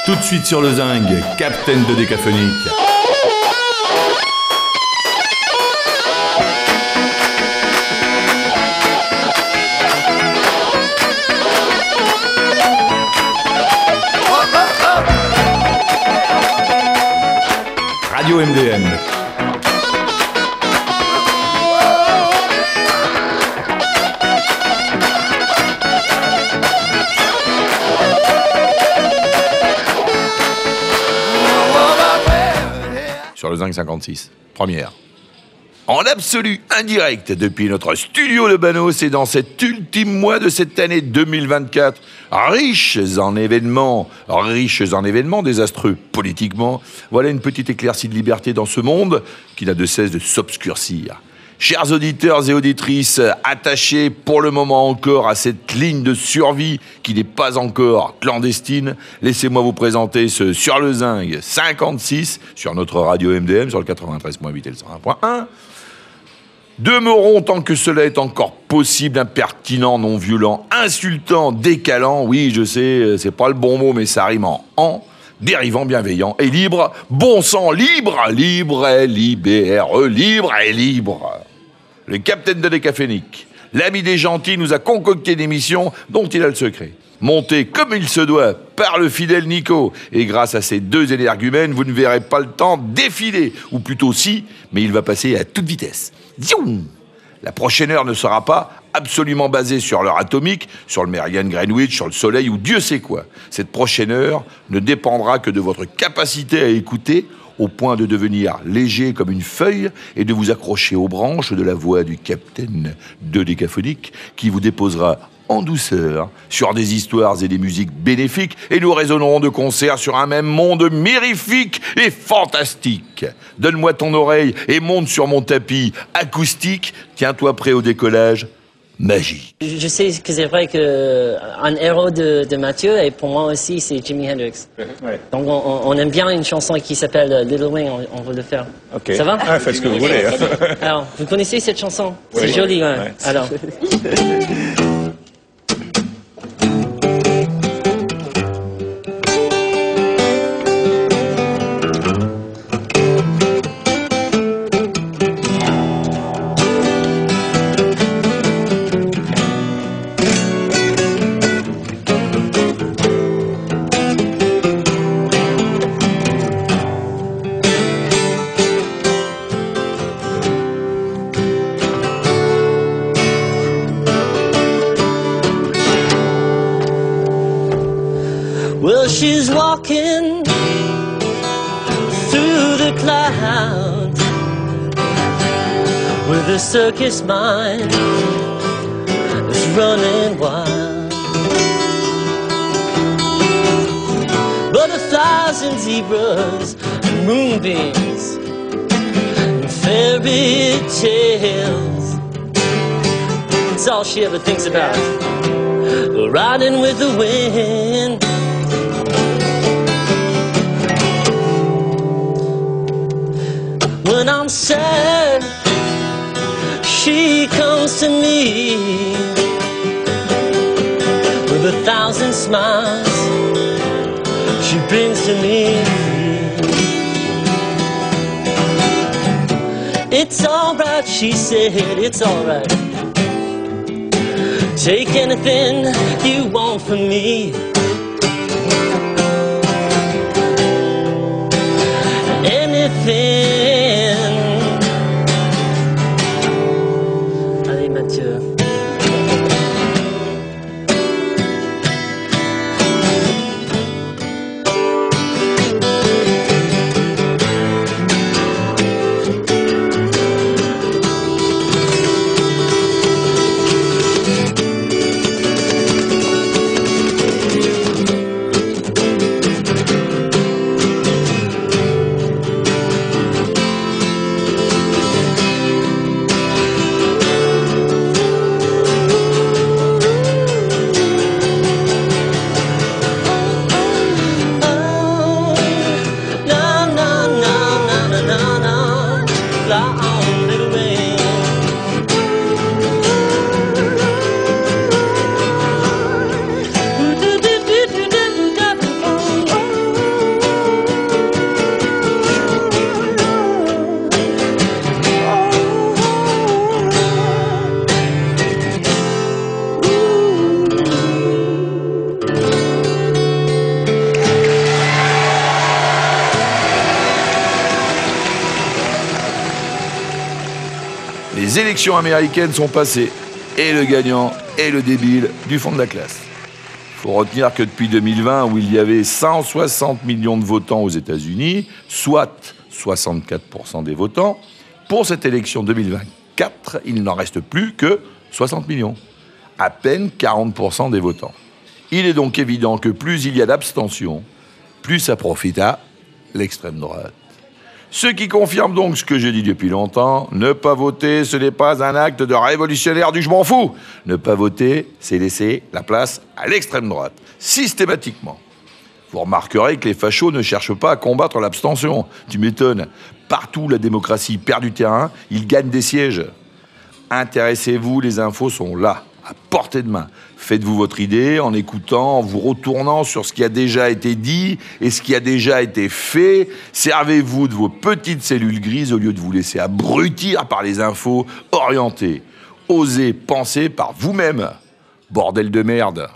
Tout de suite sur le zinc, Captain de Décaphonique. Radio MDM. Sur le zinc 56, première. En absolu indirect depuis notre studio de Banos et dans cet ultime mois de cette année 2024, riches en événements désastreux politiquement, voilà une petite éclaircie de liberté dans ce monde qui n'a de cesse de s'obscurcir. Chers auditeurs et auditrices, attachés pour le moment encore à cette ligne de survie qui n'est pas encore clandestine, laissez-moi vous présenter ce Sur le Zinc 56 sur notre radio MDM sur le 93.8 et le 101.1. Demeurons tant que cela est encore possible, impertinent, non violent, insultant, décalant, oui je sais, c'est pas le bon mot mais ça rime en dérivant, bienveillant et libre, bon sang, libre et libère, libre et libre. Le Capitaine de Décaphonique, l'ami des gentils, nous a concocté une émission dont il a le secret. Montée comme il se doit par le fidèle Nico. Et grâce à ces deux énergumènes, vous ne verrez pas le temps défiler. Ou plutôt si, mais il va passer à toute vitesse. Zion ! La prochaine heure ne sera pas absolument basée sur l'heure atomique, sur le méridien de Greenwich, sur le soleil ou Dieu sait quoi. Cette prochaine heure ne dépendra que de votre capacité à écouter au point de devenir léger comme une feuille et de vous accrocher aux branches de la voix du Capitaine de Décaphonique qui vous déposera en douceur sur des histoires et des musiques bénéfiques et nous raisonnerons de concert sur un même monde mirifique et fantastique. Donne-moi ton oreille et monte sur mon tapis acoustique. Tiens-toi prêt au décollage magique. Je sais que c'est vrai qu'un héros de Mathieu, et pour moi aussi, c'est Jimi Hendrix. Ouais. Donc on aime bien une chanson qui s'appelle Little Wing, on veut le faire. Ok. Ça va? Ah, faites ce que vous voulez. Alors, vous connaissez cette chanson? Oui. C'est joli, ouais. Ouais. Alors. Well, she's walking through the clouds with a circus mind that's running wild. Butterflies and zebras and moonbeams and fairy tales. It's all she ever thinks about. Riding with the wind. When I'm sad, she comes to me with 1,000 smiles she brings to me. It's alright, she said, it's alright. Take anything you want from me. Anything. Allez Mathieu. les élections américaines sont passées. Et le gagnant est le débile du fond de la classe. Il faut retenir que depuis 2020, où il y avait 160 millions de votants aux États-Unis, soit 64% des votants, pour cette élection 2024, il n'en reste plus que 60 millions. À peine 40% des votants. Il est donc évident que plus il y a d'abstention, plus ça profite à l'extrême droite. Ce qui confirme donc ce que j'ai dit depuis longtemps, ne pas voter, ce n'est pas un acte de révolutionnaire du je m'en fous. Ne pas voter, c'est laisser la place à l'extrême droite, systématiquement. Vous remarquerez que les fachos ne cherchent pas à combattre l'abstention. Tu m'étonnes. Partout où la démocratie perd du terrain, ils gagnent des sièges. Intéressez-vous, les infos sont là, à portée de main. Faites-vous votre idée en écoutant, en vous retournant sur ce qui a déjà été dit et ce qui a déjà été fait. Servez-vous de vos petites cellules grises au lieu de vous laisser abrutir par les infos orientées. Osez penser par vous-même. Bordel de merde.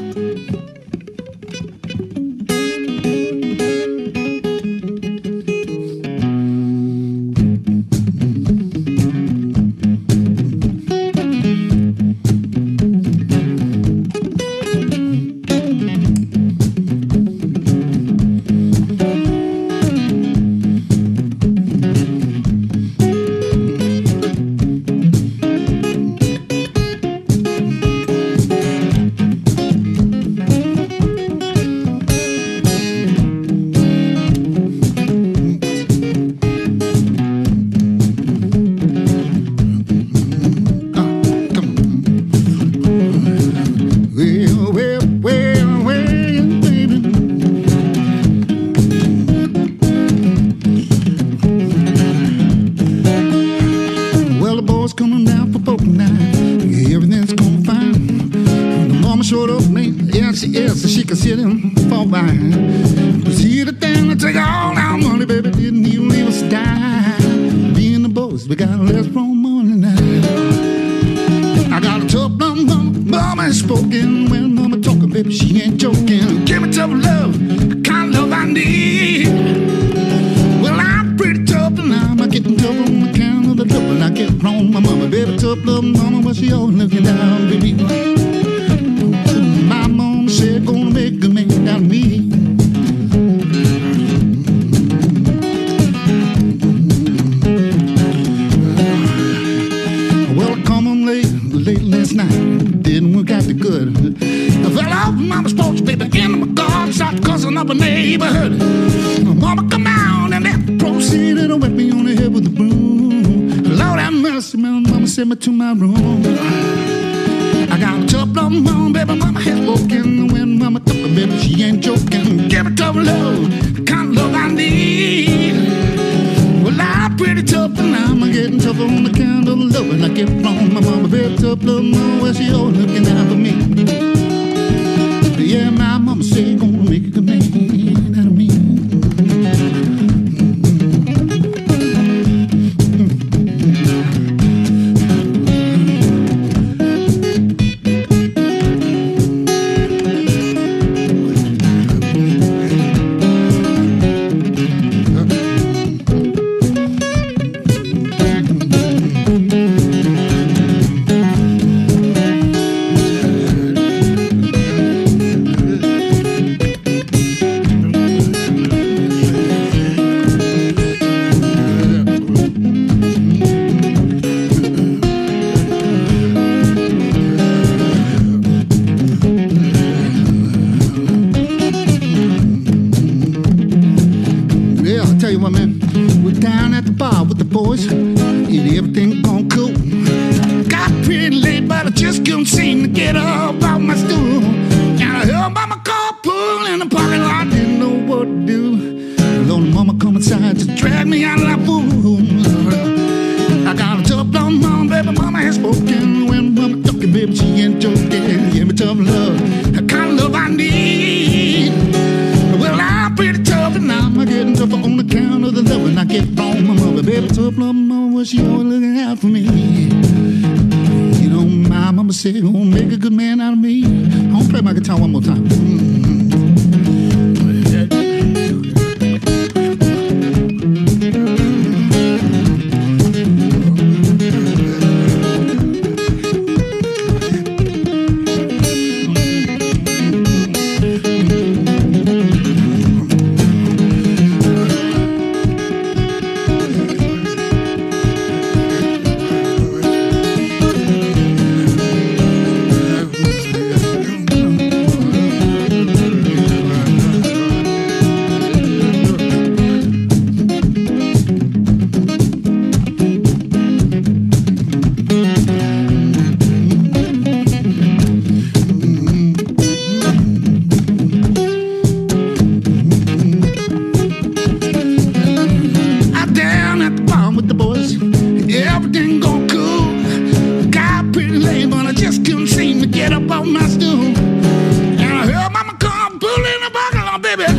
To my room, I got a tough love, mom, baby, mama has spoken. When mama talking, baby, she ain't joking. Give me tough love, the kind of love I need. Well, I'm pretty tough, and I'm getting tougher on the kind of love and I get from my mama, baby, tough love, mama, where she always looking out for me. Yeah, my mama said, gonna make a good man out of me. Gonna make a good man out of me. I'm gonna play my guitar one more time.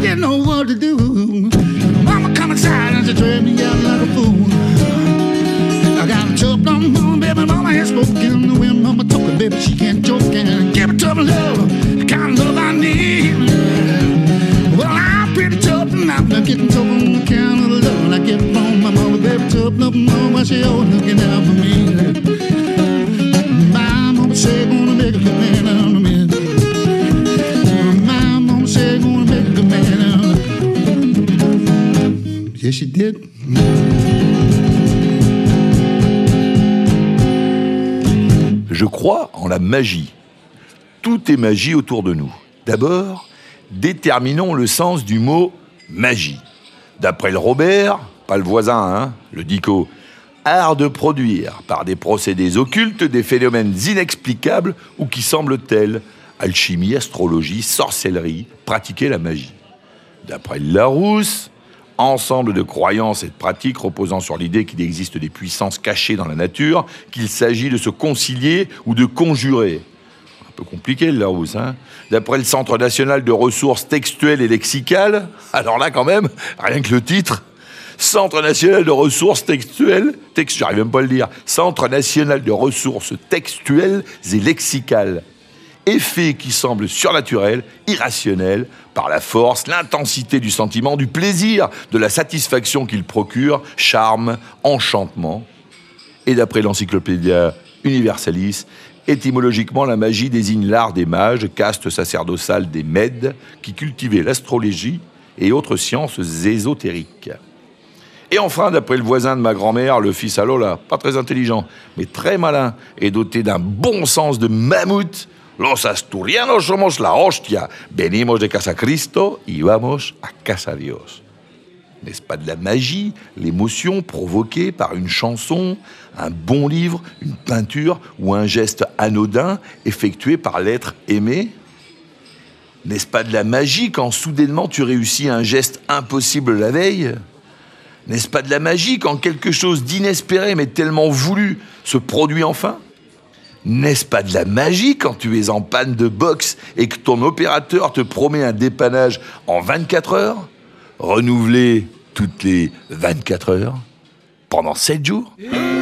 didn't know what to do. Mama come inside and she turned me out like a fool. I got a trouble on mom, baby, mama has spoken. The way mama talking, baby, she can't joke and give it tough love, the kind of love I need. Well, I'm pretty tough and I'm not getting tough on the kind of love I get from my mama, baby, tough love, mama, she always looking out for me. My mama said, gonna make a good man out of me. My mama said, gonna make a good man out of me. Yes, she did. Je crois en la magie. Tout est magie autour de nous. D'abord, déterminons le sens du mot magie. D'après le Robert, pas le voisin, hein, le dico, art de produire par des procédés occultes des phénomènes inexplicables ou qui semblent tels, alchimie, astrologie, sorcellerie, pratiquer la magie. D'après le Larousse, ensemble de croyances et de pratiques reposant sur l'idée qu'il existe des puissances cachées dans la nature, qu'il s'agit de se concilier ou de conjurer. Un peu compliqué le Larousse, hein. D'après le Centre national de ressources textuelles et lexicales, alors là quand même, rien que le titre, Centre national de ressources textuelles, j'arrive même pas à le dire, Centre national de ressources textuelles et lexicales. Effet qui semble surnaturel, irrationnel, par la force, l'intensité du sentiment, du plaisir, de la satisfaction qu'il procure, charme, enchantement. Et d'après l'Encyclopédia Universalis, étymologiquement, la magie désigne l'art des mages, caste sacerdotale des Mèdes, qui cultivaient l'astrologie et autres sciences ésotériques. Et enfin, d'après le voisin de ma grand-mère, le fils à Lola, pas très intelligent, mais très malin et doté d'un bon sens de mammouth, los asturianos somos la hostia, venimos de casa Cristo y vamos a casa Dios. N'est-ce pas de la magie, l'émotion provoquée par une chanson, un bon livre, une peinture ou un geste anodin effectué par l'être aimé ? N'est-ce pas de la magie quand soudainement tu réussis un geste impossible la veille ? N'est-ce pas de la magie quand quelque chose d'inespéré mais tellement voulu se produit enfin ? N'est-ce pas de la magie quand tu es en panne de boxe et que ton opérateur te promet un dépannage en 24 heures, renouvelé toutes les 24 heures, pendant 7 jours ?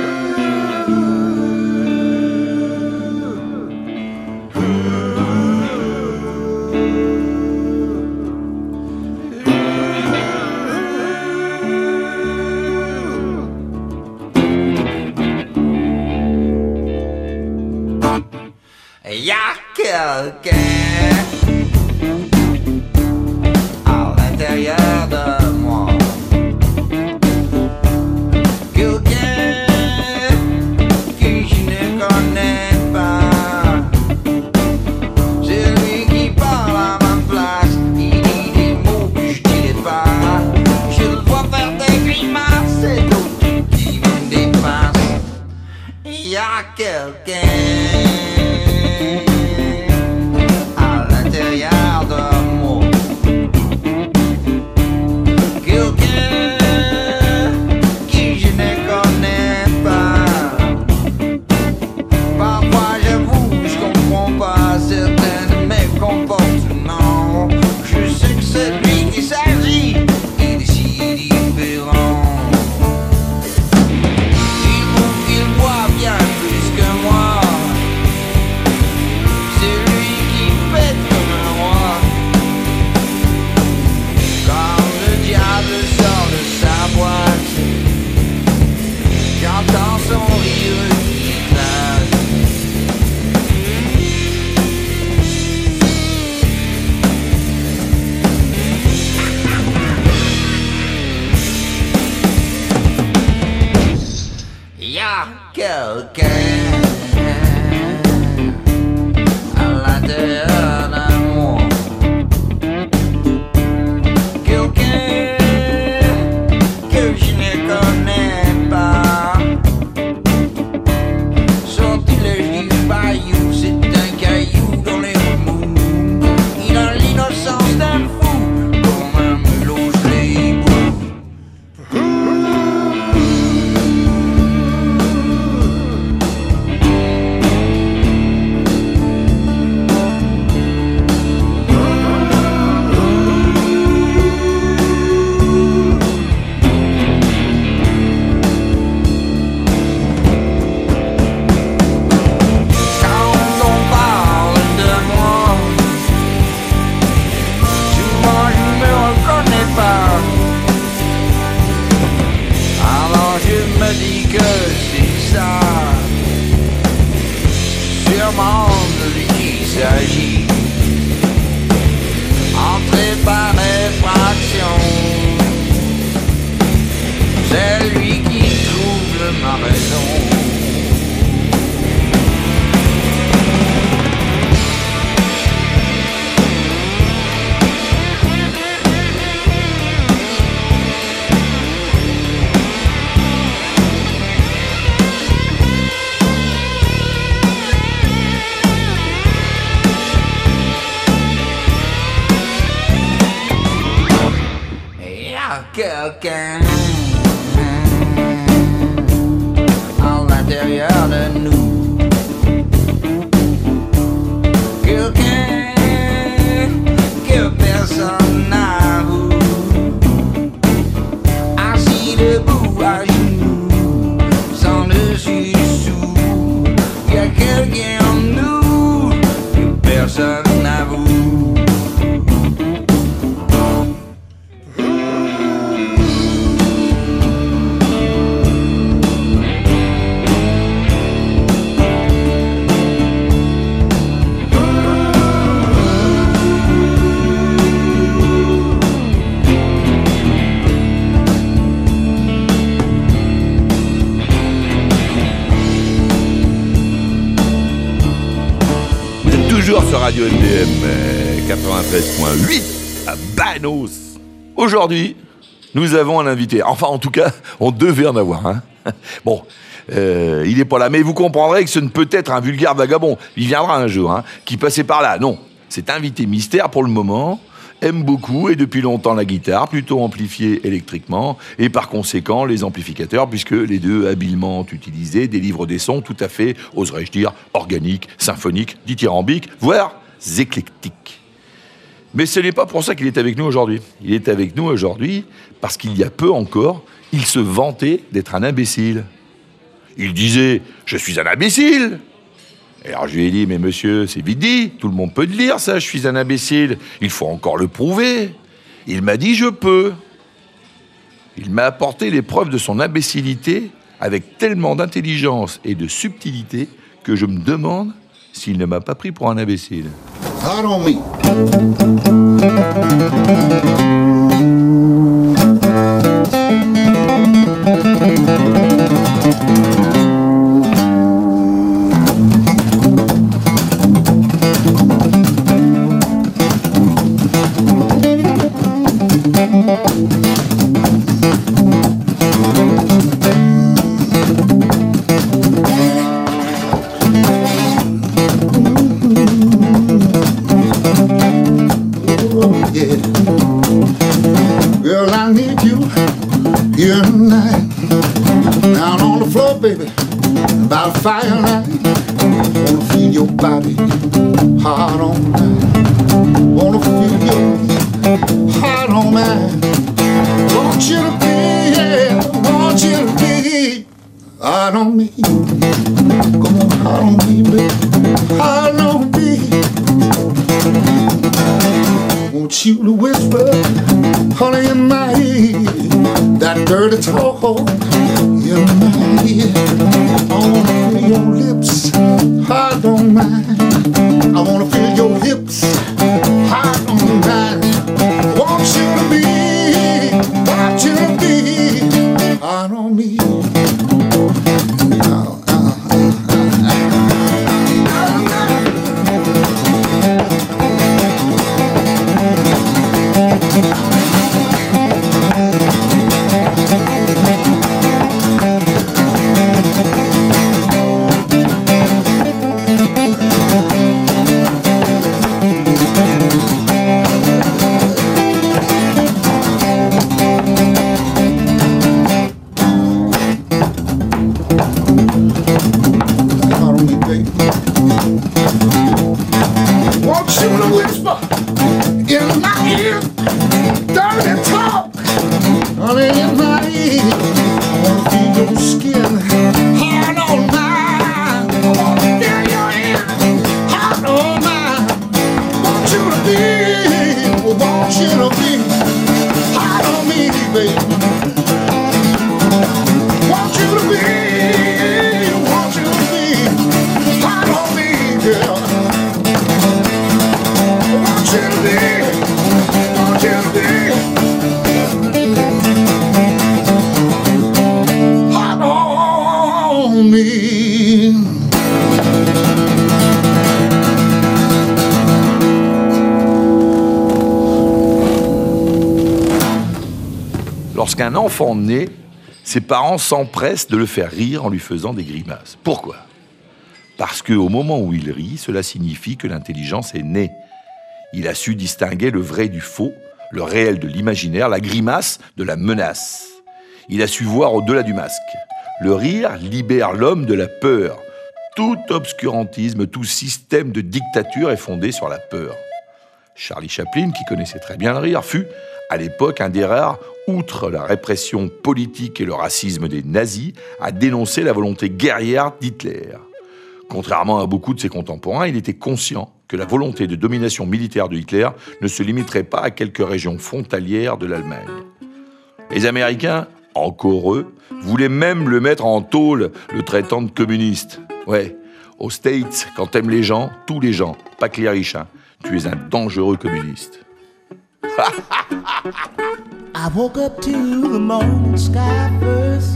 Y'a quelqu'un à l'intérieur de moi, quelqu'un que je ne connais pas. C'est lui qui parle à ma place, il dit des mots que je dirais pas. Je le vois faire des grimaces et d'autres qui me dépassent. Y'a quelqu'un à l'intérieur de moi, quelqu'un que je ne connais pas. Parfois j'avoue, je comprends pas certains de mes comportements. Je sais que c'est lui qui s'agit, il est si différent. Il trouve qu'il voit bien plus que moi. C'est lui qui pète comme un roi. Quand le diable sort de sa boîte, j'entends son rire qui éclate. Y'a quelqu'un à l'intérieur de moi, quelqu'un que je ne connais pas. Sortilège du bayou, c'est un caillou dans les remous. Il a l'innocence d'un fou, comme un mulot hibou. quelqu'un à l'intérieur de nous. Quelqu'un que personne n'avoue, assis debout à genoux, sans dessus dessous. Y a quelqu'un en nous que personne n'avoue. Toujours sur Radio MDM 93.8 à Banos. Aujourd'hui, nous avons un invité. Enfin, en tout cas, on devait en avoir un. Bon, il n'est pas là, mais vous comprendrez que ce ne peut être un vulgaire vagabond. Il viendra un jour, qui passait par là. Non, cet invité mystère pour le moment aime beaucoup et depuis longtemps la guitare, plutôt amplifiée électriquement, et par conséquent les amplificateurs, puisque les deux habilement utilisés délivrent des sons tout à fait, oserais-je dire, organiques, symphoniques, dithyrambiques, voire éclectiques. Mais ce n'est pas pour ça qu'il est avec nous aujourd'hui. Il est avec nous aujourd'hui parce qu'il y a peu encore, il se vantait d'être un imbécile. Il disait « Je suis un imbécile !» Et alors je lui ai dit, mais monsieur, c'est vite dit, tout le monde peut le dire ça, je suis un imbécile, il faut encore le prouver. Il m'a dit, je peux. Il m'a apporté les preuves de son imbécilité avec tellement d'intelligence et de subtilité que je me demande s'il ne m'a pas pris pour un imbécile. Hard on me. Girl, I need you here tonight. Down on the floor, baby, by firelight. Wanna feel your body hard on mine. Wanna feel your heart on mine. Want you to be, yeah, want you to be hard on me. Come on, hard on me, baby, hard on me. Want you to whisper, honey, in my ear, that dirty talk in my ear. I wanna feel your lips, hard on mine. I wanna feel your hips, hard on mine. Want you to be hard on me. Lorsqu'un enfant naît, ses parents s'empressent de le faire rire en lui faisant des grimaces. Pourquoi ? Parce qu'au moment où il rit, cela signifie que l'intelligence est née. Il a su distinguer le vrai du faux, le réel de l'imaginaire, la grimace de la menace. Il a su voir au-delà du masque. Le rire libère l'homme de la peur. Tout obscurantisme, tout système de dictature est fondé sur la peur. Charlie Chaplin, qui connaissait très bien le rire, fut, à l'époque, un des rares, outre la répression politique et le racisme des nazis, à dénoncer la volonté guerrière d'Hitler. Contrairement à beaucoup de ses contemporains, il était conscient que la volonté de domination militaire de Hitler ne se limiterait pas à quelques régions frontalières de l'Allemagne. Les Américains, encore eux, voulaient même le mettre en tôle, le traitant de communiste. Ouais, aux States, quand t'aimes les gens, tous les gens, pas que les riches, hein, tu es un dangereux communiste. I woke up to the morning sky first.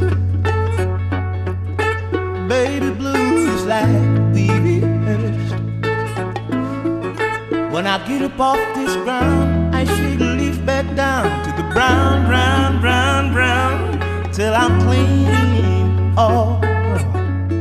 Baby blues like we rehearsed. When I get up off this ground, I shake a leaf back down to the brown, brown, brown, brown, till I'm clean all wrong.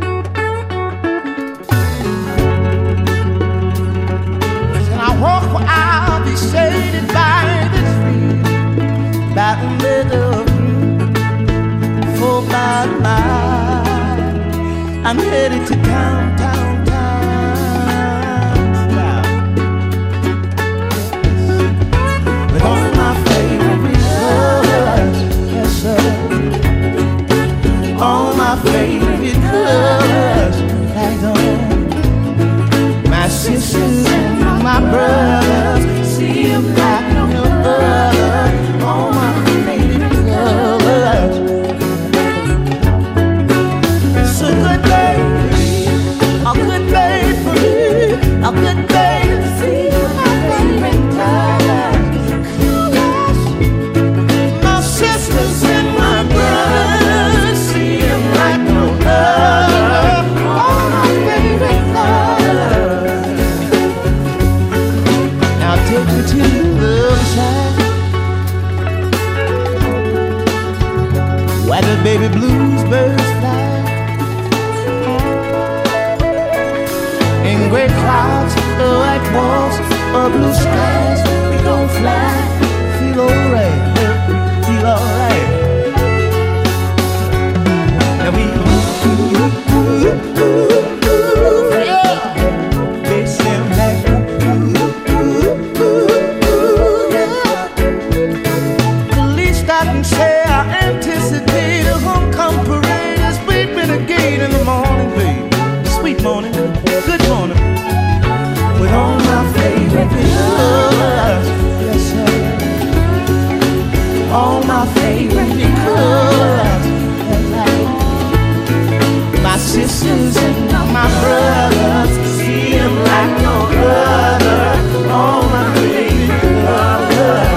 And I walk where I'll be shaded by the tree, by the meadow green, for my mind. I'm headed to town, town, town, town. With all my favorite colors, yes sir. All my favorite colors, like on my sisters and my brothers, see them like no other. All my favorite colors. It's a good day, a good day for me, a good day to see my favorite colors. My sisters and my brothers, see them like no other. All my favorite colors. Now take me to the other side, where the baby blues birds fly. In gray clouds, the white walls, or blue skies, we gon' fly. Feel alright, feel alright. Now we yeah. They sound like yeah. The least I can say, I anticipate a homecoming parade as we been a gate in the morning, babe. Sweet morning, good morning. With all my favorite colors, yes sir. All my favorite colors, my sisters and my brothers, see them like no other. All my favorite colors.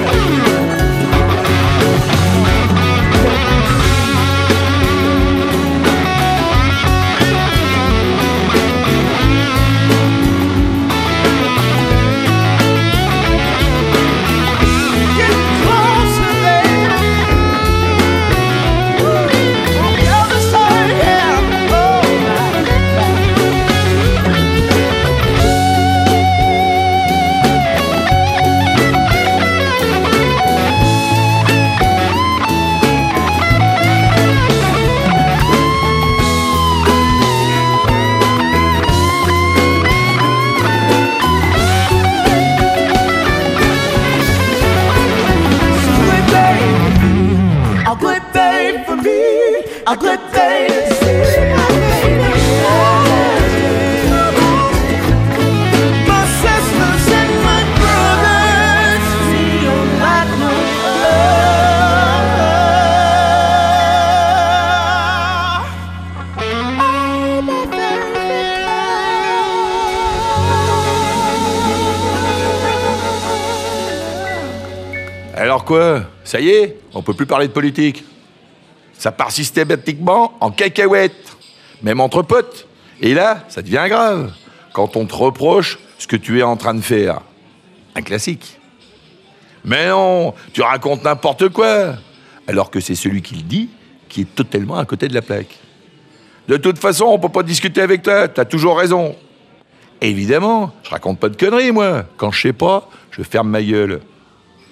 A good day to see my favorite colors. My sisters and my brothers, see them like no other. Alors quoi? Ça y est, on peut plus parler de politique. Ça part systématiquement en cacahuète, même entre potes. Et là, ça devient grave, quand on te reproche ce que tu es en train de faire. Un classique. Mais non, tu racontes n'importe quoi, alors que c'est celui qui le dit qui est totalement à côté de la plaque. De toute façon, on peut pas discuter avec toi, t'as toujours raison. Évidemment, je raconte pas de conneries, moi. Quand je sais pas, je ferme ma gueule.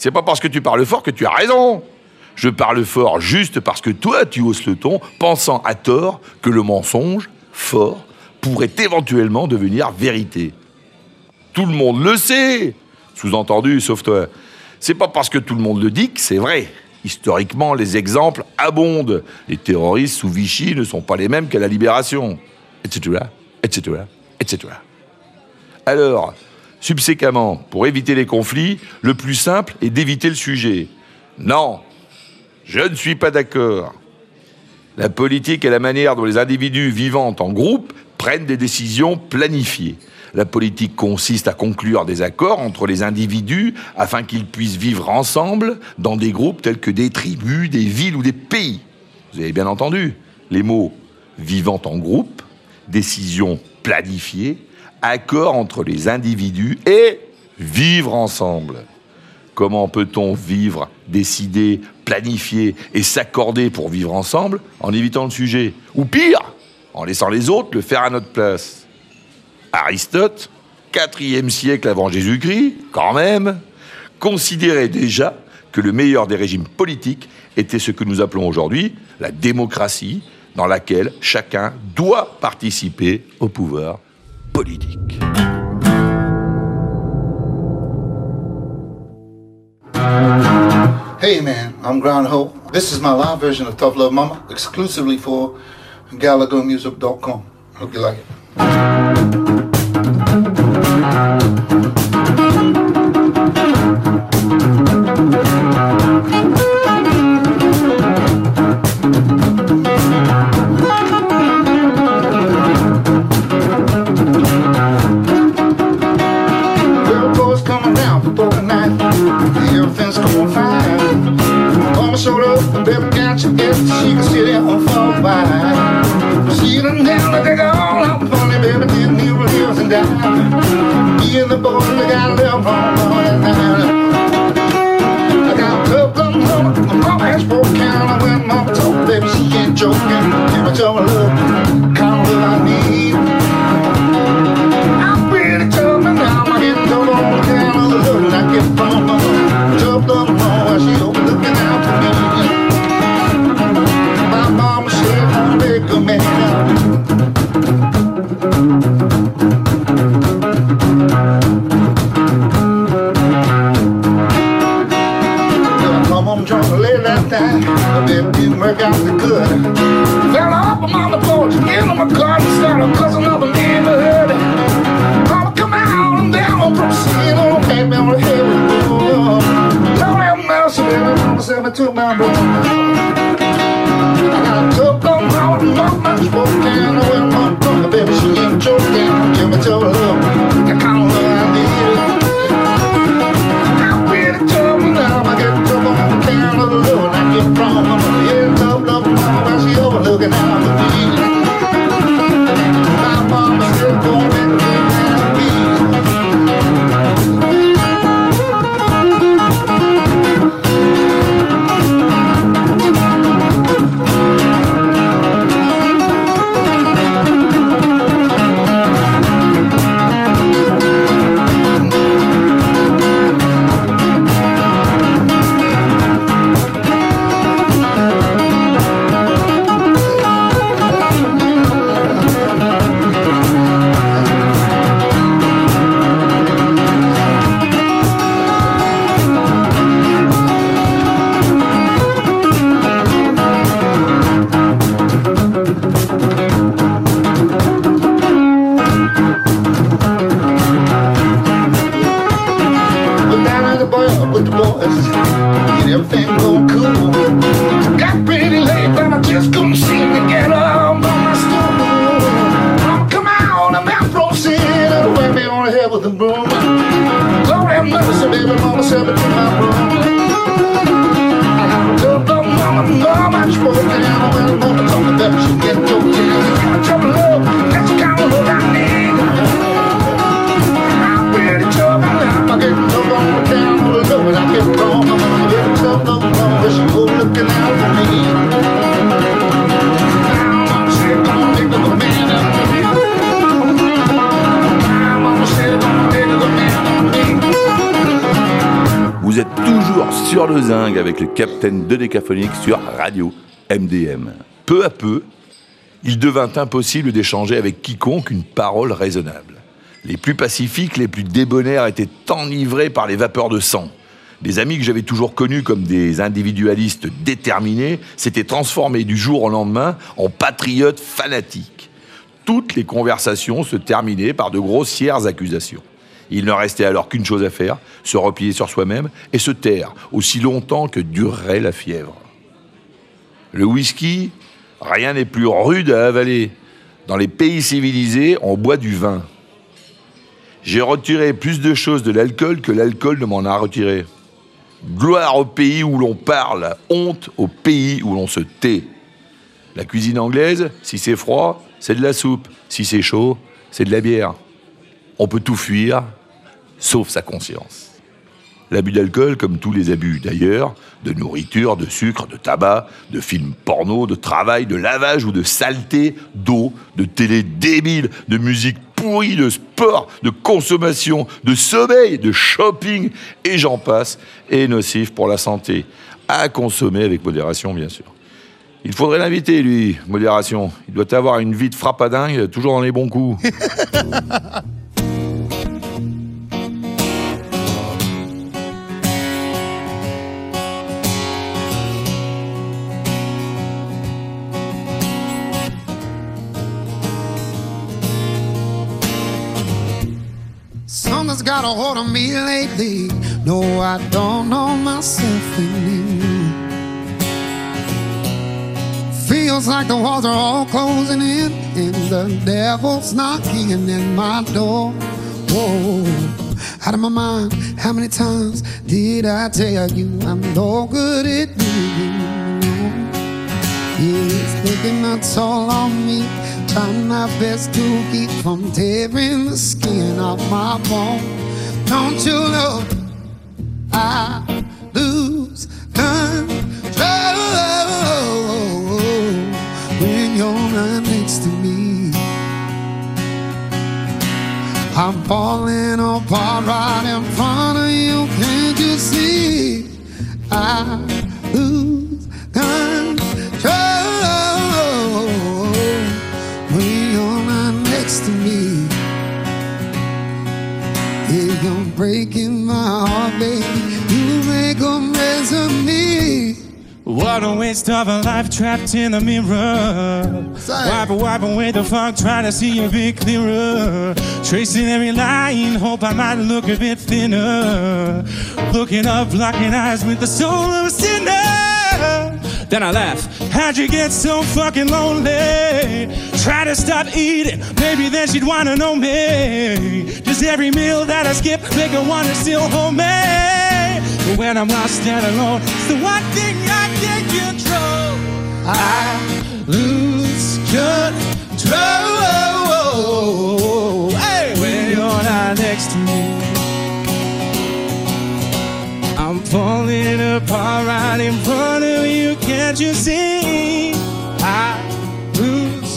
C'est pas parce que tu parles fort que tu as raison. Je parle fort juste parce que toi, tu hausses le ton, pensant à tort que le mensonge, fort, pourrait éventuellement devenir vérité. Tout le monde le sait, sous-entendu, sauf toi. C'est pas parce que tout le monde le dit que c'est vrai. Historiquement, les exemples abondent. Les terroristes sous Vichy ne sont pas les mêmes qu'à la Libération, etc., etc., etc. Alors, subséquemment, pour éviter les conflits, le plus simple est d'éviter le sujet. Non, je ne suis pas d'accord. La politique est la manière dont les individus vivant en groupe prennent des décisions planifiées. La politique consiste à conclure des accords entre les individus afin qu'ils puissent vivre ensemble dans des groupes tels que des tribus, des villes ou des pays. Vous avez bien entendu les mots « vivant en groupe »,« décision planifiée »,« accord entre les individus » et « vivre ensemble ». Comment peut-on vivre, décider, planifier et s'accorder pour vivre ensemble en évitant le sujet? Ou pire, en laissant les autres le faire à notre place. Aristote, 4e siècle avant Jésus-Christ, quand même, considérait déjà que le meilleur des régimes politiques était ce que nous appelons aujourd'hui la démocratie, dans laquelle chacun doit participer au pouvoir politique. Hey man, I'm Groundhog. This is my live version of Tough Love Mama, exclusively for GallagherMusic.com. Hope you like it. Everything's going fine. Mama showed up, and baby got you empty. She can sit down and fall by. She done down and they got all up funny, baby, didn't even live and die. Me and the boys, we got left on that night. I got a couple of mama, my mama has broke down. I went mama told baby she ain't joking. Give me your love, kind of love I need. I'm pretty tough and now my head don't on the kind of love I get from mama. Up the mall, she looking out for me. My mama said, "Don't make a man out." Come on, drunk late that time, but it didn't work out so good. Fell off on the porch, in on my car, and started cussing up the neighborhood. Mama come out and down on proceed on the baby on the head with the so baby, mama sent me to my room. I got a cup on my own, mama spoke down. I went my tongue, baby, she ain't joking. Give me your love, the kind of love I need. I'm pretty tough now, I get tough on the kind of love I get from mama. Yeah, tough love, mama, while she overlooking out for me. My mama said, don't make me happy. Vous êtes toujours sur le zinc avec le Capitaine de Décaphonique sur Radio MDM. Peu à peu, il devint impossible d'échanger avec quiconque une parole raisonnable. Les plus pacifiques, les plus débonnaires étaient enivrés par les vapeurs de sang. Des amis que j'avais toujours connus comme des individualistes déterminés s'étaient transformés du jour au lendemain en patriotes fanatiques. Toutes les conversations se terminaient par de grossières accusations. Il ne restait alors qu'une chose à faire, se replier sur soi-même et se taire aussi longtemps que durerait la fièvre. Le whisky, rien n'est plus rude à avaler. Dans les pays civilisés, on boit du vin. J'ai retiré plus de choses de l'alcool que l'alcool ne m'en a retiré. Gloire au pays où l'on parle, honte au pays où l'on se tait. La cuisine anglaise, si c'est froid, c'est de la soupe. Si c'est chaud, c'est de la bière. On peut tout fuir, sauf sa conscience. L'abus d'alcool, comme tous les abus d'ailleurs, de nourriture, de sucre, de tabac, de films porno, de travail, de lavage ou de saleté, d'eau, de télé débile, de musique pourrie, de sport, de consommation, de sommeil, de shopping, et j'en passe, est nocif pour la santé. À consommer avec modération, bien sûr. Il faudrait l'inviter, lui, modération. Il doit avoir une vie de frappadingue, toujours dans les bons coups. Something's got a hold on me lately. No, I don't know myself anymore. Feels like the walls are all closing in, and the devil's knocking at my door. Whoa, out of my mind. How many times did I tell you I'm no good at leaving you alone? Yeah, it's taking a toll on me. Trying my best to keep from tearing the skin off my bone. Don't you know I lose control when you're not next to me? I'm falling apart right in front of you. Can't you see? I lose control when you're not next to me. Yeah, you're breaking my heart, baby. You make a mess of me. What a waste of a life trapped in a mirror. Wipe away the fog, trying to see a bit clearer. Tracing every line, hope I might look a bit thinner. Looking up, locking eyes with the soul of a sinner. Then I laugh, how'd you get so fucking lonely? Try to stop eating, maybe then she'd wanna know me. Does every meal that I skip make her wanna still hold me? But when I'm lost and alone, it's the one thing I can't control. I lose control. Hey, when you're not next to me, I'm falling apart right in front of you. Can't you see? I lose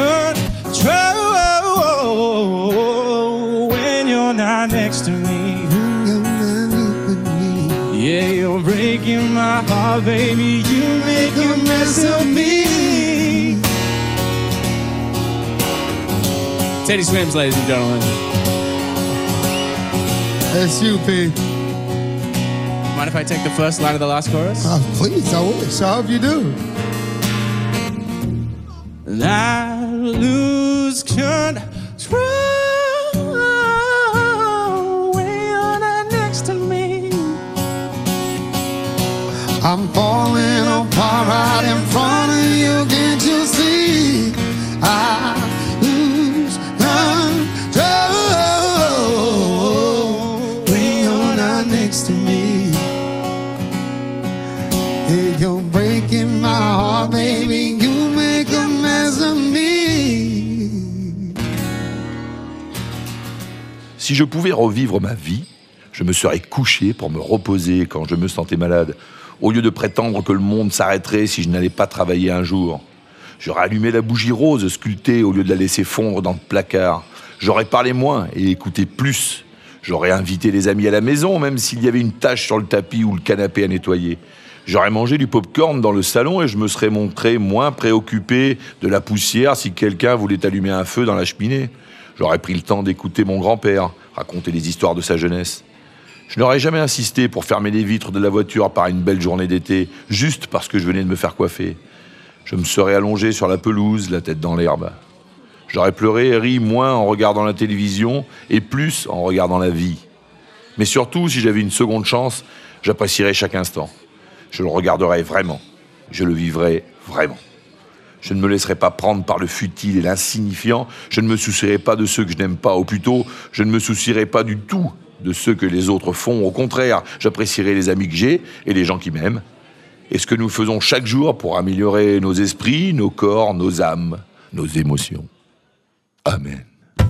control when you're not next to me. Yeah, you're breaking my heart, baby. You make a mess of me. Teddy Swims, ladies and gentlemen. That's you, P. Mind if I take the first line of the last chorus? Please, I wish. I hope you do. I lose control when you're not next to me. I'm falling apart right in front of you. Can't you see? I lose control when you're not next to me. Yeah, you're breaking my heart, baby. You make a mess of me. Si je pouvais revivre ma vie, je me serais couché pour me reposer quand je me sentais malade, au lieu de prétendre que le monde s'arrêterait si je n'allais pas travailler un jour. J'aurais allumé la bougie rose sculptée au lieu de la laisser fondre dans le placard. J'aurais parlé moins et écouté plus. J'aurais invité les amis à la maison, même s'il y avait une tache sur le tapis ou le canapé à nettoyer. J'aurais mangé du pop-corn dans le salon et je me serais montré moins préoccupé de la poussière si quelqu'un voulait allumer un feu dans la cheminée. J'aurais pris le temps d'écouter mon grand-père raconter les histoires de sa jeunesse. Je n'aurais jamais insisté pour fermer les vitres de la voiture par une belle journée d'été, juste parce que je venais de me faire coiffer. Je me serais allongé sur la pelouse, la tête dans l'herbe. J'aurais pleuré et ri moins en regardant la télévision et plus en regardant la vie. Mais surtout, si j'avais une seconde chance, j'apprécierais chaque instant. Je le regarderais vraiment. Je le vivrais vraiment. Je ne me laisserai pas prendre par le futile et l'insignifiant. Je ne me soucierai pas de ceux que je n'aime pas. Ou plutôt, je ne me soucierai pas du tout de ceux que les autres font. Au contraire, j'apprécierai les amis que j'ai et les gens qui m'aiment. Et ce que nous faisons chaque jour pour améliorer nos esprits, nos corps, nos âmes, nos émotions. Amen.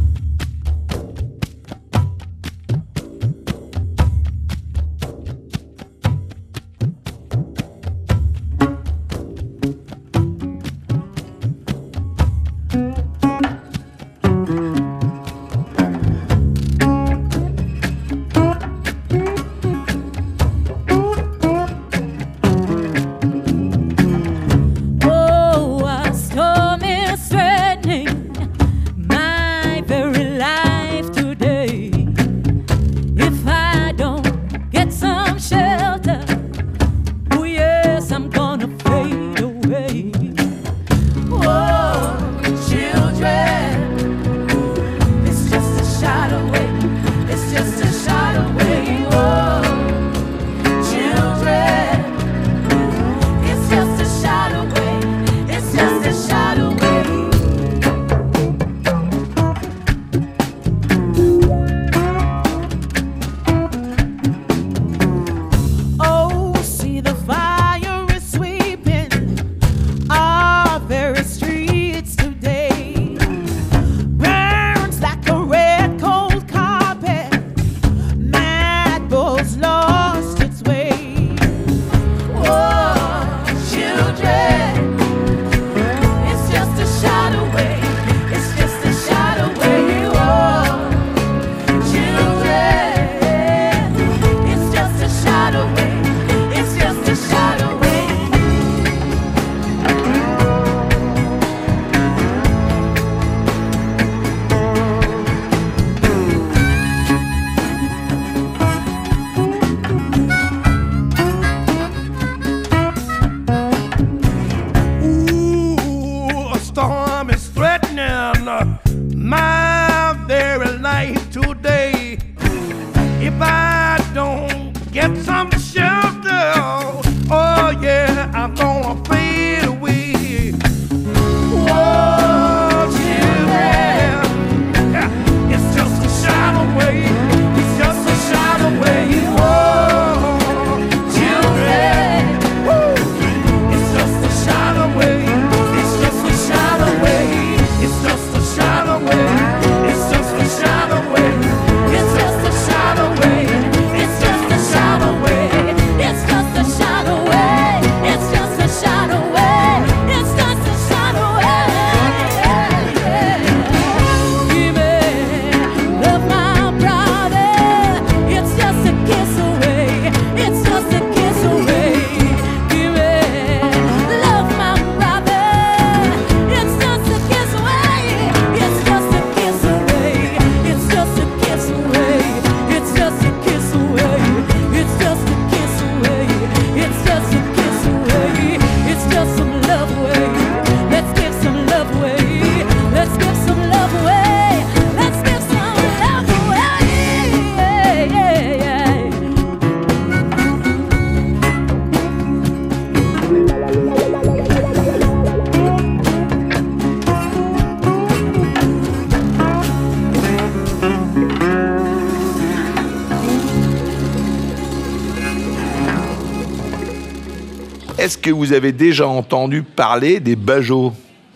Est-ce que vous avez déjà entendu parler des Bajots?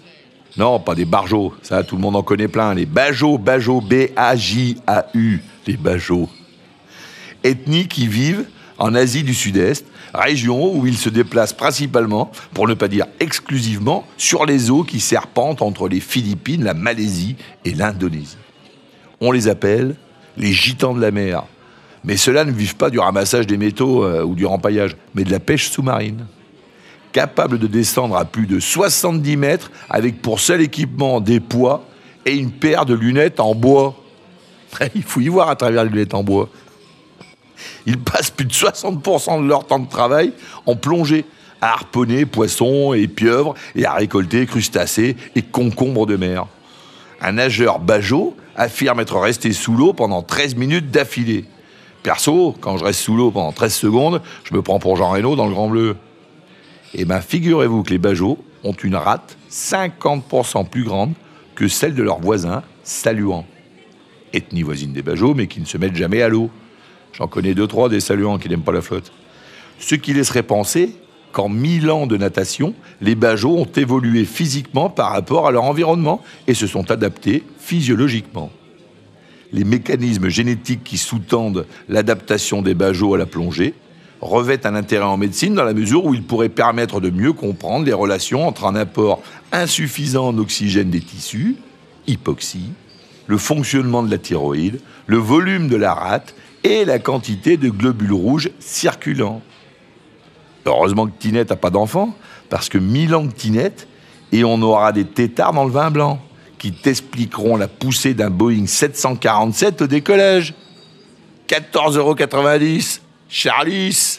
Non, pas des Barjots, ça tout le monde en connaît plein. Les Bajots, B-A-J-A-U, les Bajots. Ethnie qui vivent en Asie du Sud-Est, région où ils se déplacent principalement, pour ne pas dire exclusivement, sur les eaux qui serpentent entre les Philippines, la Malaisie et l'Indonésie. On les appelle les gitans de la mer. Mais ceux-là ne vivent pas du ramassage des métaux ou du rempaillage, mais de la pêche sous-marine. Capables de descendre à plus de 70 mètres avec pour seul équipement des poids et une paire de lunettes en bois. Il faut y voir à travers les lunettes en bois. Ils passent plus de 60% de leur temps de travail en plongée, à harponner poissons et pieuvres et à récolter crustacés et concombres de mer. Un nageur bajot affirme être resté sous l'eau pendant 13 minutes d'affilée. Perso, quand je reste sous l'eau pendant 13 secondes, je me prends pour Jean Reno dans Le Grand Bleu. Eh bien, figurez-vous que les bajots ont une rate 50% plus grande que celle de leurs voisins saluants. Ethnie voisine des bajots, mais qui ne se mettent jamais à l'eau. J'en connais 2-3 des saluants qui n'aiment pas la flotte. Ce qui laisserait penser qu'en 1000 ans de natation, les bajots ont évolué physiquement par rapport à leur environnement et se sont adaptés physiologiquement. Les mécanismes génétiques qui sous-tendent l'adaptation des bajots à la plongée revêtent un intérêt en médecine dans la mesure où ils pourraient permettre de mieux comprendre les relations entre un apport insuffisant en oxygène des tissus, hypoxie, le fonctionnement de la thyroïde, le volume de la rate et la quantité de globules rouges circulants. Heureusement que Tinette n'a pas d'enfant, parce que 1000 ans de Tinette, et on aura des têtards dans le vin blanc, qui t'expliqueront la poussée d'un Boeing 747 au décollage. 14,90 €, Charlies.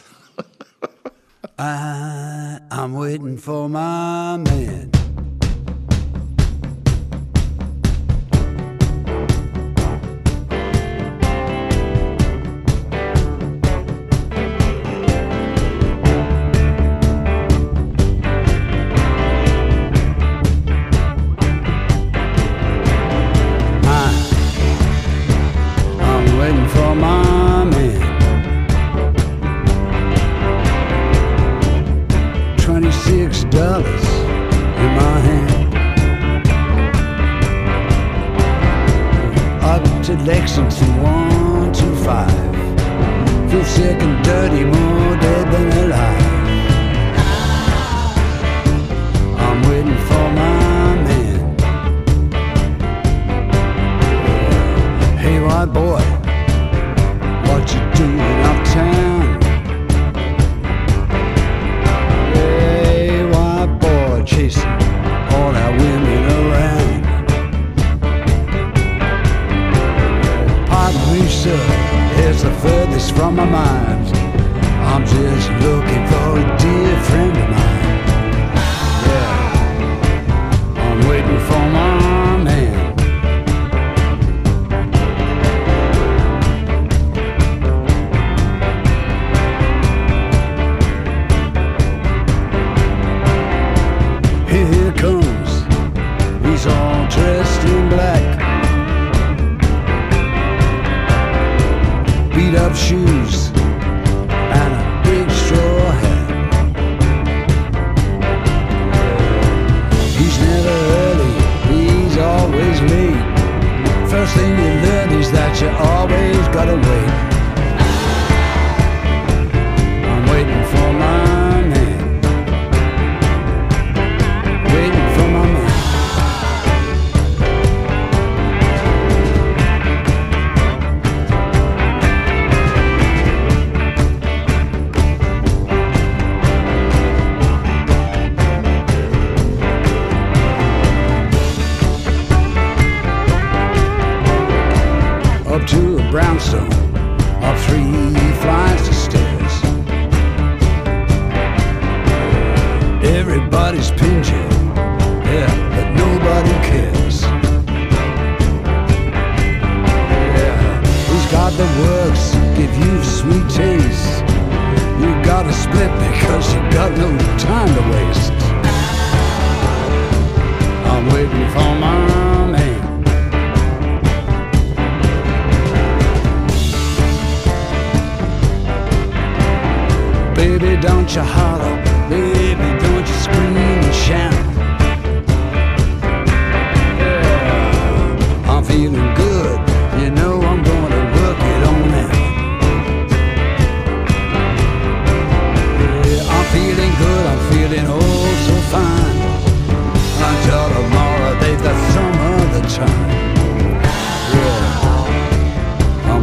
I'm waiting for my man. Lexington 125. Feel sick and dirty, more dead than alive. I'm waiting for my man. Hey, white boy, what you doing uptown? Hey, white boy, chasing all that women around. It's the furthest from my mind. I'm just looking for a dear friend of mine. Yeah, I'm waiting for my man. Here comes, he's all dressed in black. Beat up shoes and a big straw hat. He's never early, he's always late. First thing you learn is that you always gotta wait. I'm waiting for my man. Waiting for my man. To a brownstone, up 3 flights of stairs. Everybody's pinned you, yeah, but nobody cares. Yeah, he's got the works, give you sweet taste. You gotta split because you got no time to waste. I'm waiting for my man. Baby, don't you holler, baby, don't you scream and shout. Yeah, I'm feeling good, you know I'm gonna work it on now. Yeah, I'm feeling good, I'm feeling oh so fine. Until tomorrow, they've got some other time. Yeah,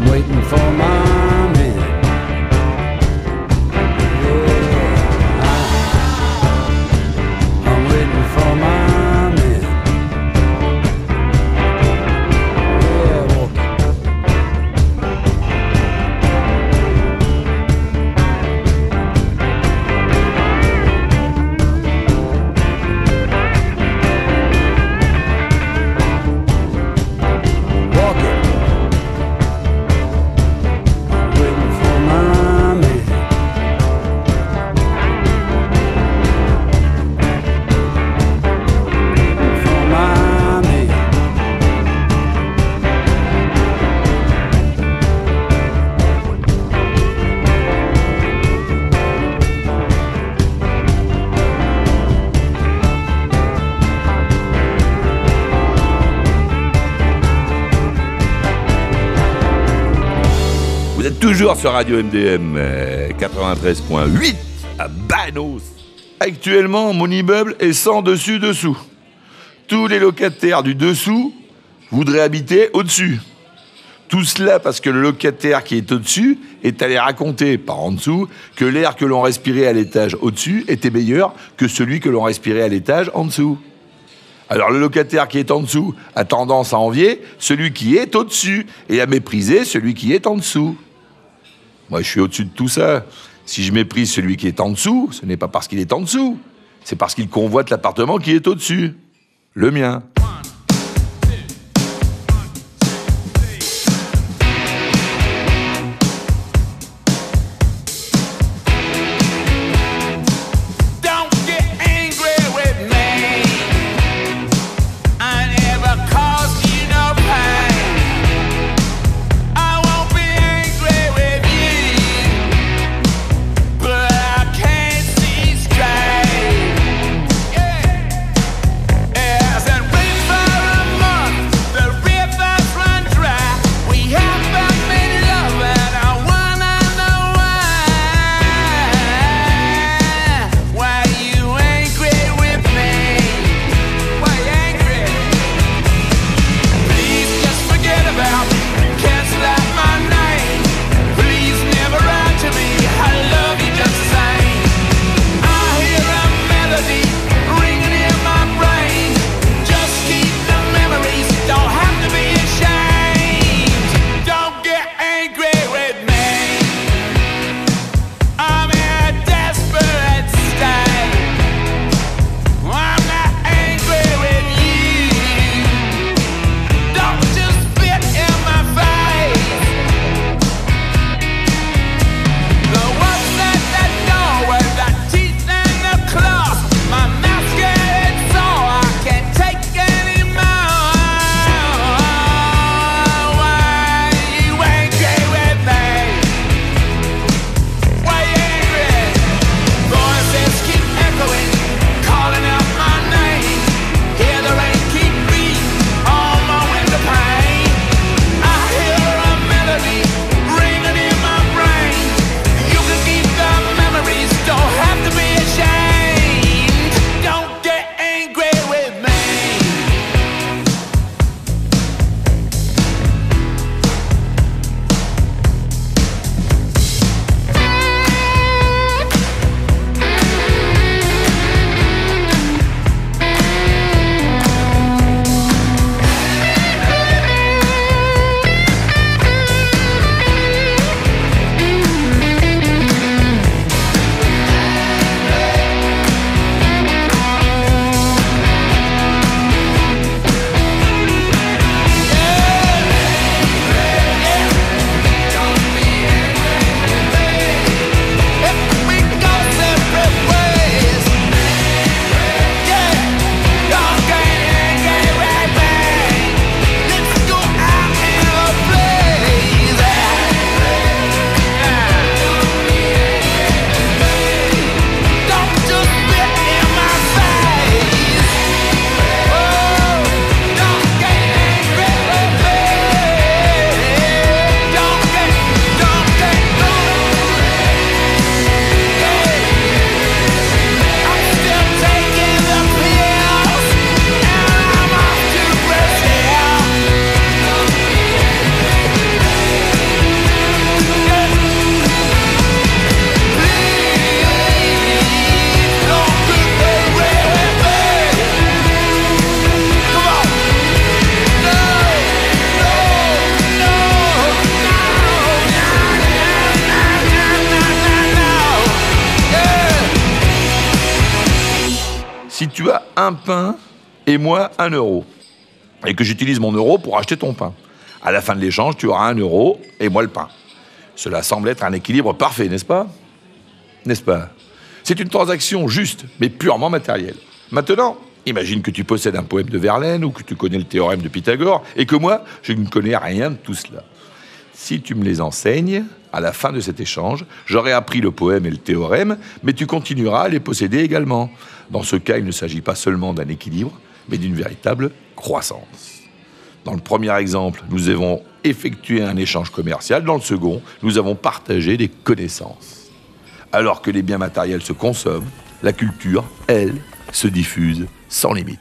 Toujours sur Radio MDM 93.8 à Banos. Actuellement, mon immeuble est sans dessus-dessous. Tous les locataires du dessous voudraient habiter au-dessus. Tout cela parce que le locataire qui est au-dessus est allé raconter par en dessous que l'air que l'on respirait à l'étage au-dessus était meilleur que celui que l'on respirait à l'étage en dessous. Alors le locataire qui est en dessous a tendance à envier celui qui est au-dessus et à mépriser celui qui est en dessous. Moi, je suis au-dessus de tout ça. Si je méprise celui qui est en dessous, ce n'est pas parce qu'il est en dessous, c'est parce qu'il convoite l'appartement qui est au-dessus. Le mien. Si tu as un pain et moi 1 euro, et que j'utilise mon euro pour acheter ton pain, à la fin de l'échange, tu auras 1 euro et moi le pain. Cela semble être un équilibre parfait, n'est-ce pas ? N'est-ce pas ? C'est une transaction juste, mais purement matérielle. Maintenant, imagine que tu possèdes un poème de Verlaine ou que tu connais le théorème de Pythagore et que moi, je ne connais rien de tout cela. Si tu me les enseignes, à la fin de cet échange, j'aurai appris le poème et le théorème, mais tu continueras à les posséder également. Dans ce cas, il ne s'agit pas seulement d'un équilibre, mais d'une véritable croissance. Dans le premier exemple, nous avons effectué un échange commercial. Dans le second, nous avons partagé des connaissances. Alors que les biens matériels se consomment, la culture, elle, se diffuse sans limite.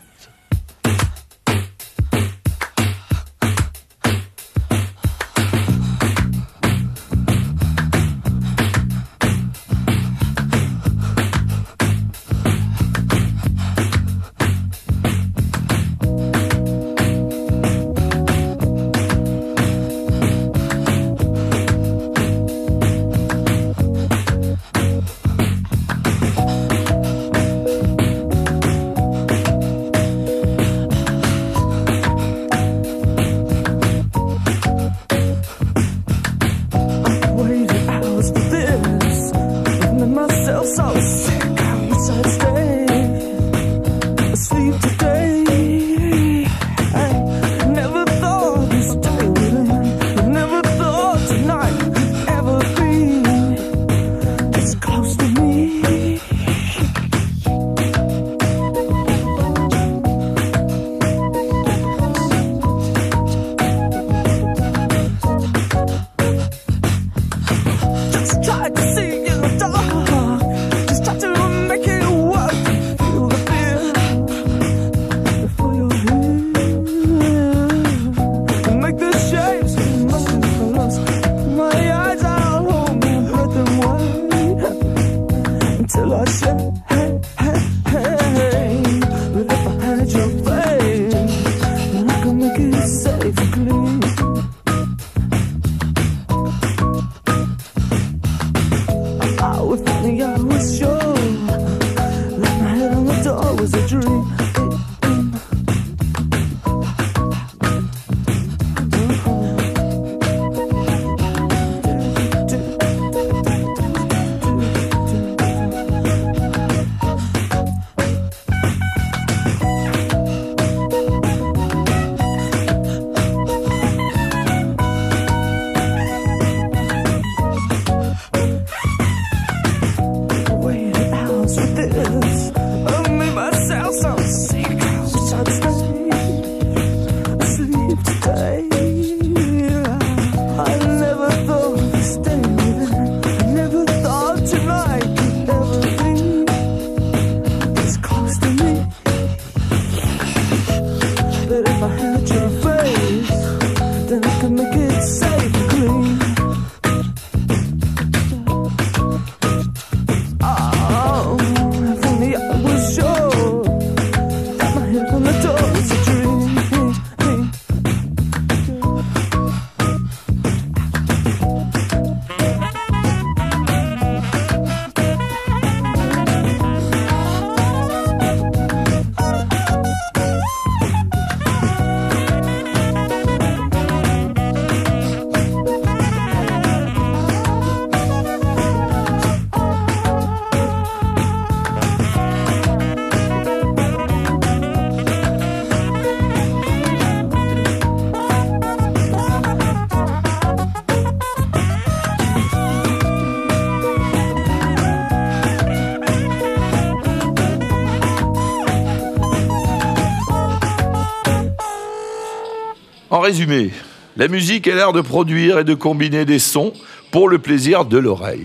En résumé, la musique a l'air de produire et de combiner des sons pour le plaisir de l'oreille.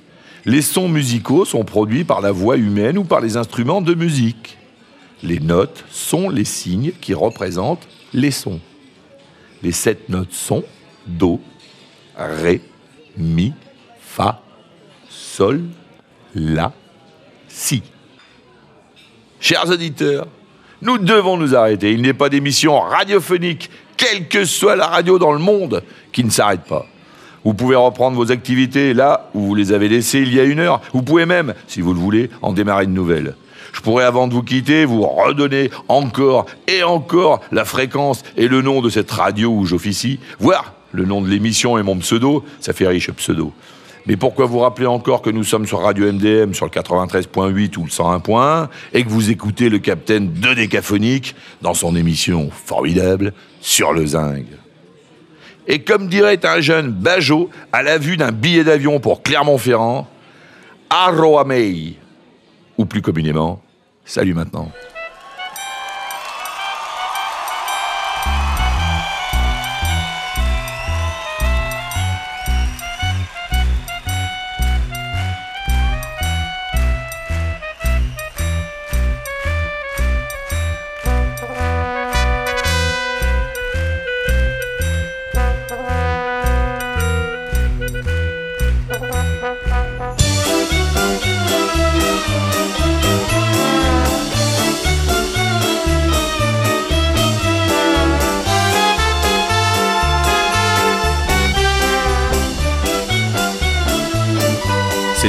Les sons musicaux sont produits par la voix humaine ou par les instruments de musique. Les notes sont les signes qui représentent les sons. Les 7 notes sont Do, Ré, Mi, Fa, Sol, La, Si. Chers auditeurs, nous devons nous arrêter. Il n'est pas d'émission radiophonique, quelle que soit la radio dans le monde, qui ne s'arrête pas. Vous pouvez reprendre vos activités là où vous les avez laissées il y a 1 heure. Vous pouvez même, si vous le voulez, en démarrer une nouvelle. Je pourrais, avant de vous quitter, vous redonner encore et encore la fréquence et le nom de cette radio où j'officie, voire le nom de l'émission et mon pseudo, ça fait riche pseudo. Mais pourquoi vous rappeler encore que nous sommes sur Radio MDM sur le 93.8 ou le 101.1 et que vous écoutez le capitaine de Décaphonique dans son émission formidable Sur le Zinc. Et comme dirait un jeune Bajot à la vue d'un billet d'avion pour Clermont-Ferrand, Arro Amei, ou plus communément, salut maintenant.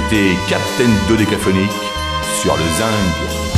C'était Captain Dodécaphonique sur le Zinc.